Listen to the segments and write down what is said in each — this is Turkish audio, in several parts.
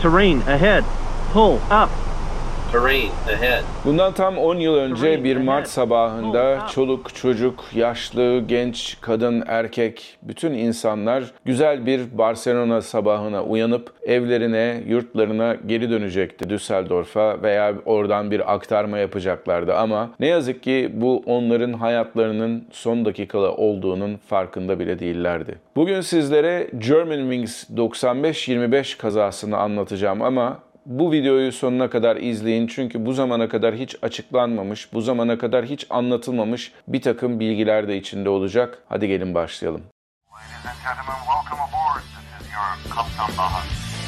Terrain ahead. Pull up. Terrain ahead. Bundan tam 10 yıl önce bir Mart sabahında çoluk, çocuk, yaşlı, genç, kadın, erkek, bütün insanlar güzel bir Barcelona sabahına uyanıp evlerine, yurtlarına geri dönecekti Düsseldorf'a veya oradan bir aktarma yapacaklardı ama ne yazık ki bu onların hayatlarının son dakikalı olduğunun farkında bile değillerdi. Bugün sizlere Germanwings 95-25 kazasını anlatacağım ama bu videoyu sonuna kadar izleyin çünkü bu zamana kadar hiç açıklanmamış, bu zamana kadar hiç anlatılmamış bir takım bilgiler de içinde olacak. Hadi gelin başlayalım. Ladies and gentlemen, welcome aboard. This is your Kaptan Baha.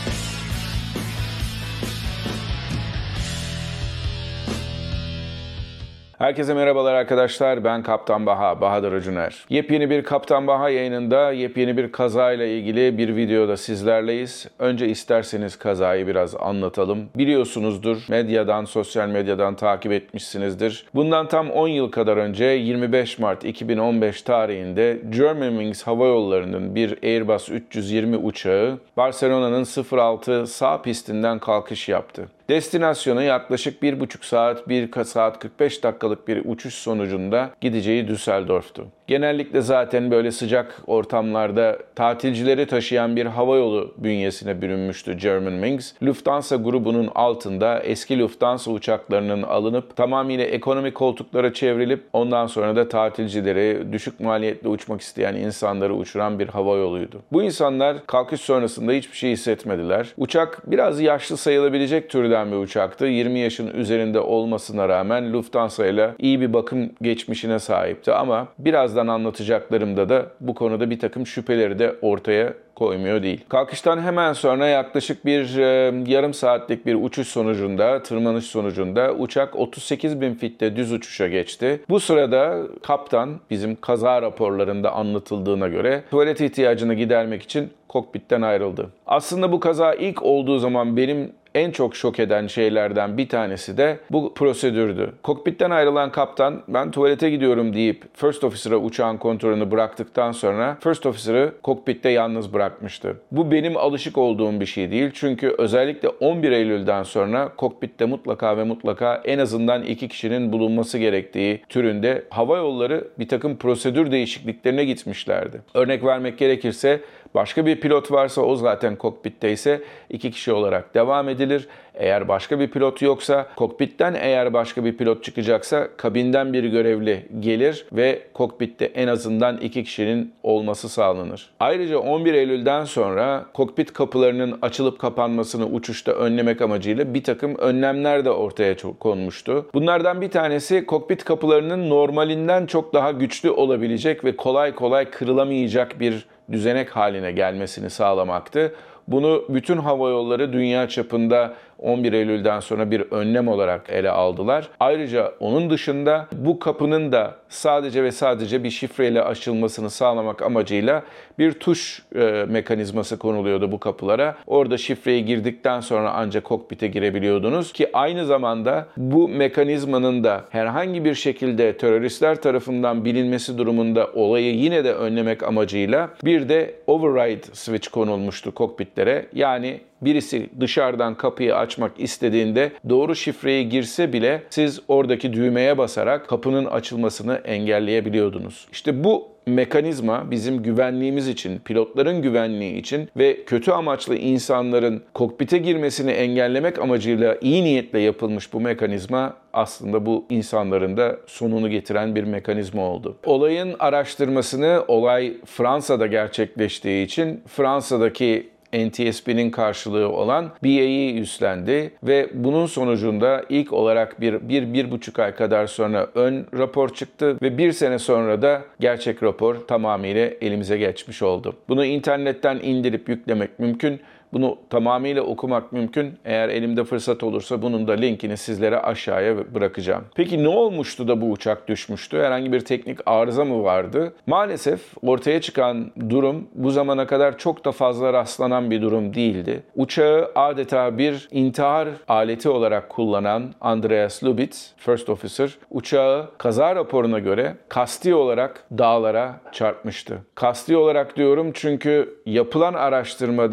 Herkese merhabalar arkadaşlar, ben Kaptan Baha, Bahadır Acuner. Yepyeni bir Kaptan Baha yayınında yepyeni bir kazayla ilgili bir videoda sizlerleyiz. Önce isterseniz kazayı biraz anlatalım. Biliyorsunuzdur, medyadan, sosyal medyadan takip etmişsinizdir. Bundan tam 10 yıl kadar önce 25 Mart 2015 tarihinde Germanwings Hava Yolları'nın bir Airbus 320 uçağı Barcelona'nın 06 sağ pistinden kalkış yaptı. Destinasyonu yaklaşık 1,5 saat, 1 saat 45 dakikalık bir uçuş sonucunda gideceği Düsseldorf'tu. Genellikle zaten böyle sıcak ortamlarda tatilcileri taşıyan bir havayolu bünyesine bürünmüştü Germanwings. Lufthansa grubunun altında eski Lufthansa uçaklarının alınıp tamamıyla ekonomik koltuklara çevrilip ondan sonra da tatilcileri, düşük maliyetle uçmak isteyen insanları uçuran bir havayoluydu. Bu insanlar kalkış sonrasında hiçbir şey hissetmediler. Uçak biraz yaşlı sayılabilecek türden bir uçaktı. 20 yaşın üzerinde olmasına rağmen Lufthansa ile iyi bir bakım geçmişine sahipti ama birazdan anlatacaklarımda da bu konuda bir takım şüpheleri de ortaya koymuyor değil. Kalkıştan hemen sonra yaklaşık bir yarım saatlik bir uçuş sonucunda, tırmanış sonucunda uçak 38.000 fitte düz uçuşa geçti. Bu sırada kaptan bizim kaza raporlarında anlatıldığına göre tuvalet ihtiyacını gidermek için kokpitten ayrıldı. Aslında bu kaza ilk olduğu zaman benim en çok şok eden şeylerden bir tanesi de bu prosedürdü. Kokpitten ayrılan kaptan ben tuvalete gidiyorum deyip First Officer'a uçağın kontrolünü bıraktıktan sonra First Officer'ı kokpitte yalnız bırakmıştı. Bu benim alışık olduğum bir şey değil çünkü özellikle 11 Eylül'den sonra kokpitte mutlaka ve mutlaka en azından 2 kişinin bulunması gerektiği türünde hava yolları bir takım prosedür değişikliklerine gitmişlerdi. Örnek vermek gerekirse başka bir pilot varsa o zaten kokpitte ise 2 kişi olarak devam edilir. Eğer başka bir pilot yoksa kokpitten eğer başka bir pilot çıkacaksa kabinden bir görevli gelir ve kokpitte en azından 2 kişinin olması sağlanır. Ayrıca 11 Eylül'den sonra kokpit kapılarının açılıp kapanmasını uçuşta önlemek amacıyla bir takım önlemler de ortaya konmuştu. Bunlardan bir tanesi kokpit kapılarının normalinden çok daha güçlü olabilecek ve kolay kolay kırılamayacak bir düzenek haline gelmesini sağlamaktı. Bunu bütün havayolları dünya çapında 11 Eylül'den sonra bir önlem olarak ele aldılar. Ayrıca onun dışında bu kapının da sadece ve sadece bir şifreyle açılmasını sağlamak amacıyla bir tuş mekanizması konuluyordu bu kapılara. Orada şifreyi girdikten sonra ancak kokpite girebiliyordunuz ki aynı zamanda bu mekanizmanın da herhangi bir şekilde teröristler tarafından bilinmesi durumunda olayı yine de önlemek amacıyla bir de override switch konulmuştu kokpitlere. Yani birisi dışarıdan kapıyı açmak istediğinde doğru şifreyi girse bile siz oradaki düğmeye basarak kapının açılmasını engelleyebiliyordunuz. İşte bu mekanizma bizim güvenliğimiz için, pilotların güvenliği için ve kötü amaçlı insanların kokpite girmesini engellemek amacıyla iyi niyetle yapılmış bu mekanizma aslında bu insanların da sonunu getiren bir mekanizma oldu. Olayın araştırmasını olay Fransa'da gerçekleştiği için Fransa'daki NTSB'nin karşılığı olan BAE üstlendi ve bunun sonucunda ilk olarak bir buçuk ay kadar sonra ön rapor çıktı ve 1 sene sonra da gerçek rapor tamamıyla elimize geçmiş oldu. Bunu internetten indirip yüklemek mümkün. Bunu tamamıyla okumak mümkün. Eğer elimde fırsat olursa bunun da linkini sizlere aşağıya bırakacağım. Peki ne olmuştu da bu uçak düşmüştü? Herhangi bir teknik arıza mı vardı? Maalesef ortaya çıkan durum bu zamana kadar çok da fazla rastlanan bir durum değildi. Uçağı adeta bir intihar aleti olarak kullanan Andreas Lubitz, First Officer, uçağı kaza raporuna göre kasti olarak dağlara çarpmıştı. Kasti olarak diyorum çünkü yapılan araştırmada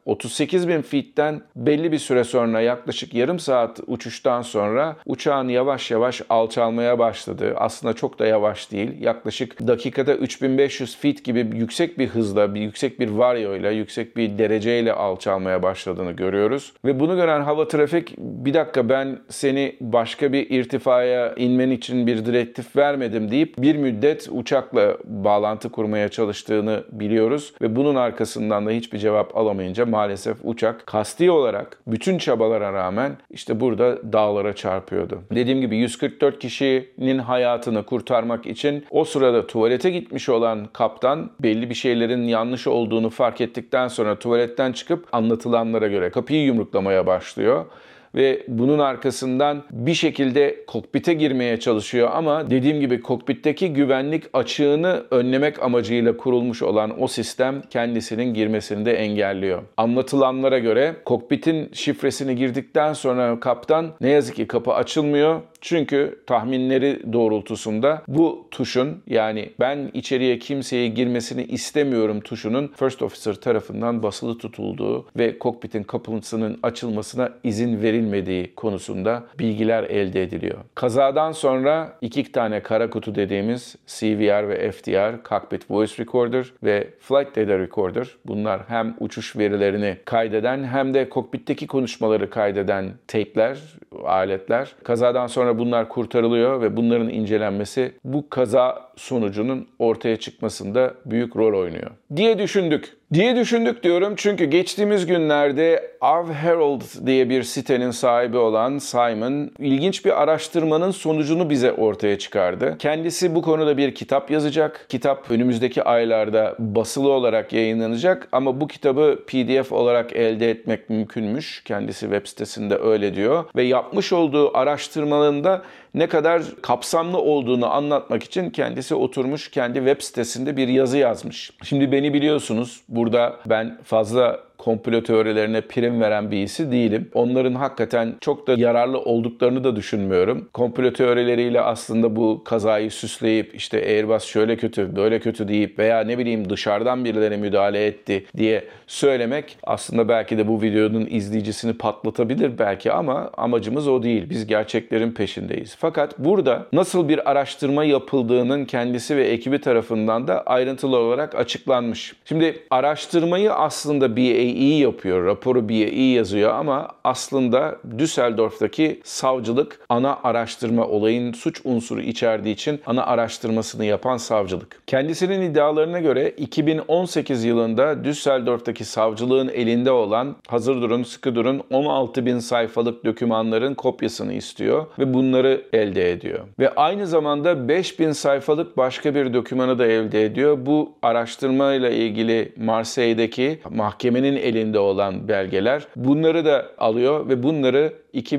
38.000 feet'ten belli bir süre sonra, yaklaşık yarım saat uçuştan sonra uçağın yavaş yavaş alçalmaya başladı. Aslında çok da yavaş değil. Yaklaşık dakikada 3500 feet gibi yüksek bir hızla, yüksek bir varyoyla, yüksek bir dereceyle alçalmaya başladığını görüyoruz. Ve bunu gören hava trafik, bir dakika ben seni başka bir irtifaya inmen için bir direktif vermedim deyip bir müddet uçakla bağlantı kurmaya çalıştığını biliyoruz. Ve bunun arkasından da hiçbir cevap alamayınca maalesef uçak kasti olarak bütün çabalara rağmen işte burada dağlara çarpıyordu. Dediğim gibi 144 kişinin hayatını kurtarmak için o sırada tuvalete gitmiş olan kaptan belli bir şeylerin yanlış olduğunu fark ettikten sonra tuvaletten çıkıp anlatılanlara göre kapıyı yumruklamaya başlıyor. Ve bunun arkasından bir şekilde kokpite girmeye çalışıyor ama dediğim gibi kokpitteki güvenlik açığını önlemek amacıyla kurulmuş olan o sistem kendisinin girmesini de engelliyor. Anlatılanlara göre kokpitin şifresini girdikten sonra kaptan ne yazık ki kapı açılmıyor. Çünkü tahminleri doğrultusunda bu tuşun, yani ben içeriye kimseye girmesini istemiyorum tuşunun First Officer tarafından basılı tutulduğu ve kokpitin kapısının açılmasına izin verilmediği konusunda bilgiler elde ediliyor. Kazadan sonra 2 tane kara kutu dediğimiz CVR ve FDR, Cockpit Voice Recorder ve Flight Data Recorder, bunlar hem uçuş verilerini kaydeden hem de kokpitteki konuşmaları kaydeden teypler, aletler. Kazadan sonra bunlar kurtarılıyor ve bunların incelenmesi bu kaza sonucunun ortaya çıkmasında büyük rol oynuyor diye düşündük diyorum çünkü geçtiğimiz günlerde Av Herald diye bir sitenin sahibi olan Simon ilginç bir araştırmanın sonucunu bize ortaya çıkardı. Kendisi bu konuda bir kitap yazacak. Kitap önümüzdeki aylarda basılı olarak yayınlanacak ama bu kitabı PDF olarak elde etmek mümkünmüş. Kendisi web sitesinde öyle diyor ve yapmış olduğu araştırmalarında ne kadar kapsamlı olduğunu anlatmak için kendisi oturmuş kendi web sitesinde bir yazı yazmış. Şimdi beni biliyorsunuz, burada ben fazla komplo teorilerine prim veren birisi değilim. Onların hakikaten çok da yararlı olduklarını da düşünmüyorum. Komplo teorileriyle aslında bu kazayı süsleyip işte Airbus şöyle kötü, böyle kötü deyip veya ne bileyim dışarıdan birileri müdahale etti diye söylemek aslında belki de bu videonun izleyicisini patlatabilir belki ama amacımız o değil. Biz gerçeklerin peşindeyiz. Fakat burada nasıl bir araştırma yapıldığının kendisi ve ekibi tarafından da ayrıntılı olarak açıklanmış. Şimdi araştırmayı aslında BAE yapıyor, raporu BAE yazıyor ama aslında Düsseldorf'taki savcılık ana araştırma, olayın suç unsuru içerdiği için ana araştırmasını yapan savcılık. Kendisinin iddialarına göre 2018 yılında Düsseldorf'taki savcılığın elinde olan, hazır durun, sıkı durun, 16.000 sayfalık dokümanların kopyasını istiyor ve bunları elde ediyor. Ve aynı zamanda 5.000 sayfalık başka bir dokümanı da elde ediyor. Bu araştırmayla ilgili Marseille'deki mahkemenin elinde olan belgeler. Bunları da alıyor ve bunları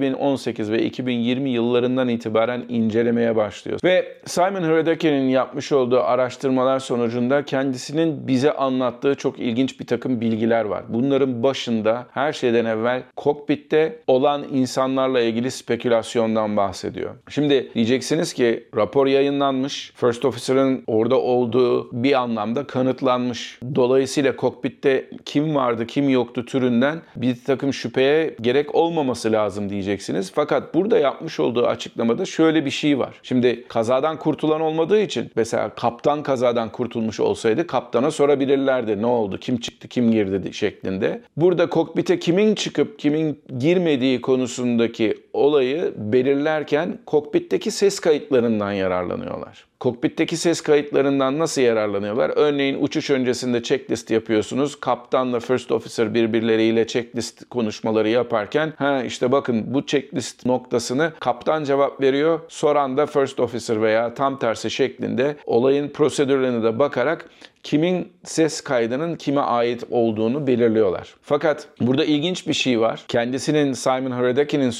2018 ve 2020 yıllarından itibaren incelemeye başlıyor. Ve Simon Hradekin'in yapmış olduğu araştırmalar sonucunda kendisinin bize anlattığı çok ilginç bir takım bilgiler var. Bunların başında her şeyden evvel kokpitte olan insanlarla ilgili spekülasyondan bahsediyor. Şimdi diyeceksiniz ki rapor yayınlanmış, First Officer'ın orada olduğu bir anlamda kanıtlanmış. Dolayısıyla kokpitte kim vardı, kim yoktu türünden bir takım şüpheye gerek olmaması lazım diyeceksiniz. Fakat burada yapmış olduğu açıklamada şöyle bir şey var. Şimdi kazadan kurtulan olmadığı için mesela kaptan kazadan kurtulmuş olsaydı kaptana sorabilirlerdi. Ne oldu, kim çıktı, kim girdi şeklinde. Burada kokpite kimin çıkıp kimin girmediği konusundaki olayı belirlerken kokpitteki ses kayıtlarından yararlanıyorlar. Kokpitteki ses kayıtlarından nasıl yararlanıyorlar? Örneğin uçuş öncesinde checklist yapıyorsunuz. Kaptanla First Officer birbirleriyle checklist konuşmaları yaparken işte bakın bu checklist noktasını kaptan cevap veriyor. Soran da First Officer veya tam tersi şeklinde olayın prosedürlerine de bakarak kimin ses kaydının kime ait olduğunu belirliyorlar. Fakat burada ilginç bir şey var. Kendisinin Simon Hradekin'in söylediğine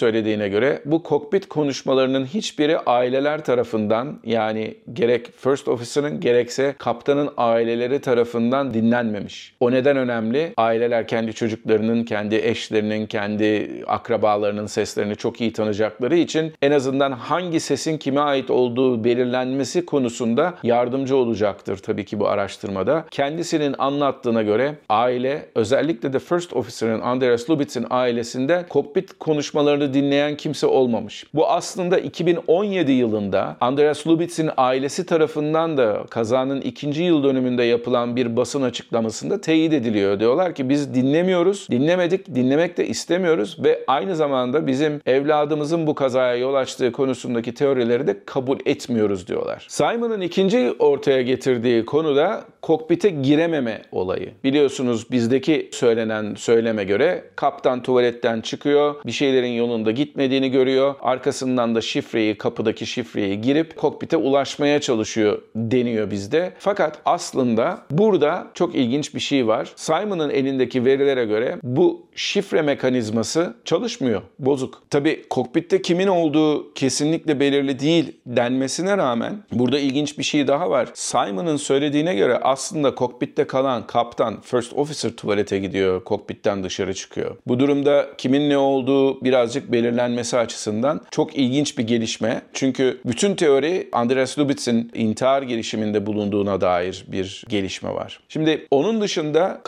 söylediğine göre bu kokpit konuşmalarının hiçbiri aileler tarafından, yani gerek First Officer'ın gerekse kaptanın aileleri tarafından dinlenmemiş. O neden önemli? Aileler kendi çocuklarının, kendi eşlerinin, kendi akrabalarının seslerini çok iyi tanıyacakları için en azından hangi sesin kime ait olduğu belirlenmesi konusunda yardımcı olacaktır tabii ki bu araştırmada. Kendisinin anlattığına göre aile, özellikle de First Officer'ın, Andreas Lubitz'in ailesinde kokpit konuşmalarını dinleyen kimse olmamış. Bu aslında 2017 yılında Andreas Lubitz'in ailesi tarafından da kazanın 2. yıl dönümünde yapılan bir basın açıklamasında teyit ediliyor. Diyorlar ki biz dinlemiyoruz, dinlemedik, dinlemek de istemiyoruz ve aynı zamanda bizim evladımızın bu kazaya yol açtığı konusundaki teorileri de kabul etmiyoruz diyorlar. Simon'ın ikinci ortaya getirdiği konu da kokpite girememe olayı. Biliyorsunuz bizdeki söylenen söyleme göre kaptan tuvaletten çıkıyor, bir şeylerin yolunda gitmediğini görüyor, arkasından da kapıdaki şifreyi girip kokpite ulaşmaya çalışıyor deniyor bizde. Fakat aslında burada çok ilginç bir şey var. Simon'ın elindeki verilere göre bu şifre mekanizması çalışmıyor, bozuk. Tabii kokpitte kimin olduğu kesinlikle belirli değil denmesine rağmen burada ilginç bir şey daha var. Simon'ın söylediğine göre aslında kokpitte kalan kaptan, First Officer tuvalete gidiyor, kokpitten dışarı çıkıyor. Bu durumda kimin ne olduğu birazcık belirlenmesi açısından çok ilginç bir gelişme. Çünkü bütün teori Andreas Lubitz'in intihar girişiminde bulunduğuna dair bir gelişme var. Şimdi onun dışında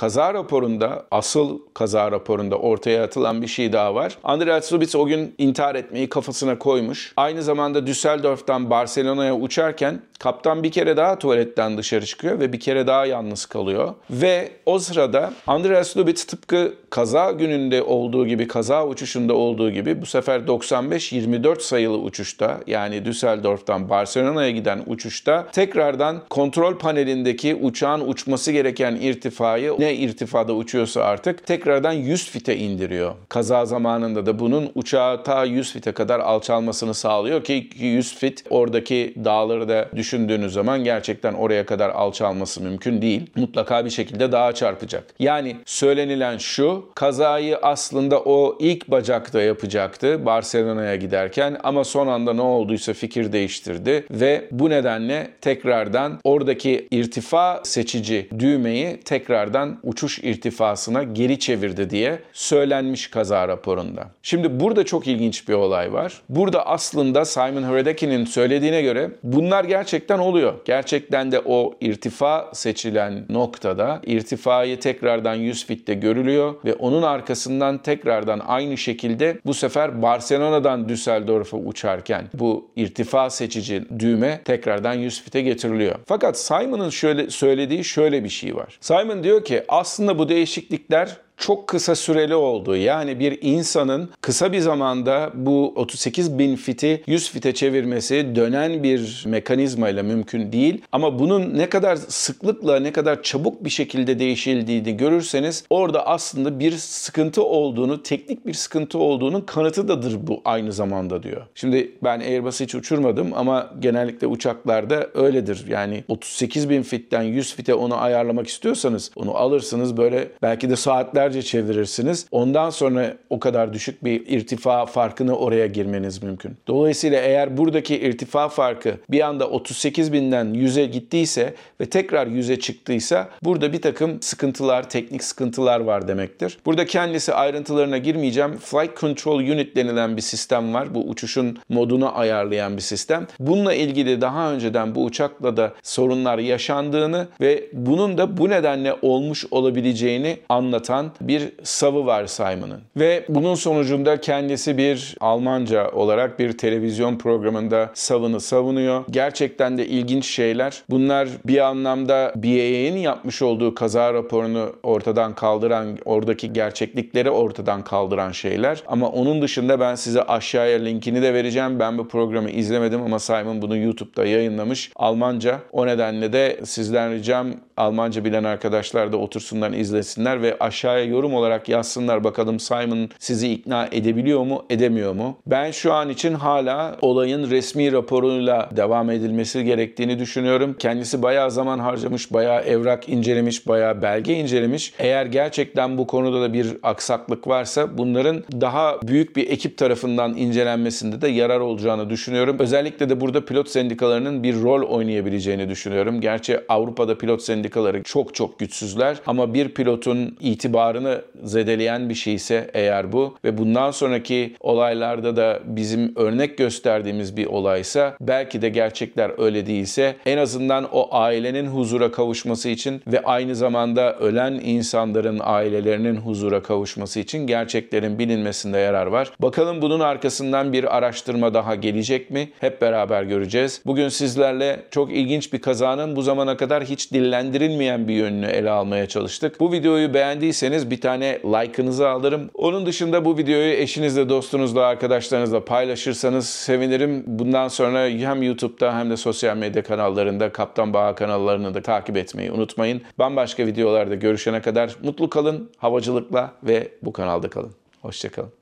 asıl kaza raporunda ortaya atılan bir şey daha var. Andreas Lubitz o gün intihar etmeyi kafasına koymuş. Aynı zamanda Düsseldorf'tan Barcelona'ya uçarken kaptan bir kere daha tuvaletten dışarı çıkıyor ve bir kere daha yalnız kalıyor. Ve o sırada Andreas Lubitz tıpkı kaza gününde olduğu gibi, kaza uçuşunda olduğu gibi bu sefer 95-24 sayılı uçuşta, yani Düsseldorf'tan Barcelona'ya giden uçuşta tekrardan kontrol panelindeki uçağın uçması gereken irtifayı, ne irtifada uçuyorsa artık, tekrardan 100 fite indiriyor. Kaza zamanında da bunun uçağı ta 100 fite kadar alçalmasını sağlıyor ki 100 fit oradaki dağları da düşündüğünüz zaman gerçekten oraya kadar alçalması mümkün değil. Mutlaka bir şekilde dağa çarpacak. Yani söylenilen şu, kazayı aslında o ilk bacakta yapacaktı Barcelona'ya giderken ama son anda ne olduysa fikir değiştirdi ve bu nedenle tekrardan oradaki irtifa seçici düğmeyi tekrardan uçuş irtifasına geri çevirdi diye söylenmiş kaza raporunda. Şimdi burada çok ilginç bir olay var. Burada aslında Simon Hradeki'nin söylediğine göre bunlar gerçekten oluyor. Gerçekten de o irtifa seçilen noktada irtifayı tekrardan 100 fitte görülüyor ve onun arkasından tekrardan aynı şekilde bu sefer Barcelona'dan Düsseldorf'a uçarken bu irtifa seçici düğme tekrardan 100 fite getiriliyor. Fakat Simon'ın söylediği şöyle bir şey var. Simon diyor ki aslında bu değişiklikler çok kısa süreli oldu. Yani bir insanın kısa bir zamanda bu 38.000 fiti 100 fite çevirmesi dönen bir mekanizmayla mümkün değil. Ama bunun ne kadar sıklıkla, ne kadar çabuk bir şekilde değişildiğini görürseniz orada aslında bir sıkıntı olduğunu, teknik bir sıkıntı olduğunun kanıtıdadır bu aynı zamanda diyor. Şimdi ben Airbus'u hiç uçurmadım ama genellikle uçaklarda öyledir. Yani 38.000 fitten 100 fite onu ayarlamak istiyorsanız onu alırsınız, böyle belki de saatlerce çevirirsiniz. Ondan sonra o kadar düşük bir irtifa farkını oraya girmeniz mümkün. Dolayısıyla eğer buradaki irtifa farkı bir anda 38.000'den 100'e gittiyse ve tekrar 100'e çıktıysa burada bir takım sıkıntılar, teknik sıkıntılar var demektir. Burada kendisi ayrıntılarına girmeyeceğim. Flight Control Unit denilen bir sistem var. Bu uçuşun modunu ayarlayan bir sistem. Bununla ilgili daha önceden bu uçakla da sorunlar yaşandığını ve bunun da bu nedenle olmuş olabileceğini anlatan bir savı var Simon'ın. Ve bunun sonucunda kendisi bir Almanca olarak bir televizyon programında savını savunuyor. Gerçekten de ilginç şeyler. Bunlar bir anlamda BAA'nin yapmış olduğu kaza raporunu ortadan kaldıran, oradaki gerçeklikleri ortadan kaldıran şeyler. Ama onun dışında ben size aşağıya linkini de vereceğim. Ben bu programı izlemedim ama Simon bunu YouTube'da yayınlamış Almanca. O nedenle de sizden ricam Almanca bilen arkadaşlar da otursunlar, izlesinler ve aşağıya yorum olarak yazsınlar bakalım Simon sizi ikna edebiliyor mu, edemiyor mu? Ben şu an için hala olayın resmi raporuyla devam edilmesi gerektiğini düşünüyorum. Kendisi bayağı zaman harcamış, bayağı evrak incelemiş, bayağı belge incelemiş. Eğer gerçekten bu konuda da bir aksaklık varsa bunların daha büyük bir ekip tarafından incelenmesinde de yarar olacağını düşünüyorum. Özellikle de burada pilot sendikalarının bir rol oynayabileceğini düşünüyorum. Gerçi Avrupa'da pilot sendikaları çok güçsüzler ama bir pilotun itibarını zedeleyen bir şeyse eğer bu ve bundan sonraki olaylarda da bizim örnek gösterdiğimiz bir olaysa, belki de gerçekler öyle değilse, en azından o ailenin huzura kavuşması için ve aynı zamanda ölen insanların ailelerinin huzura kavuşması için gerçeklerin bilinmesinde yarar var. Bakalım bunun arkasından bir araştırma daha gelecek mi? Hep beraber göreceğiz. Bugün sizlerle çok ilginç bir kazanın bu zamana kadar hiç dillendirilmeyen bir yönünü ele almaya çalıştık. Bu videoyu beğendiyseniz bir tane like'ınızı alırım. Onun dışında bu videoyu eşinizle, dostunuzla, arkadaşlarınızla paylaşırsanız sevinirim. Bundan sonra hem YouTube'da hem de sosyal medya kanallarında, Kaptan Baha kanallarını da takip etmeyi unutmayın. Bambaşka videolarda görüşene kadar mutlu kalın, havacılıkla ve bu kanalda kalın. Hoşça kalın.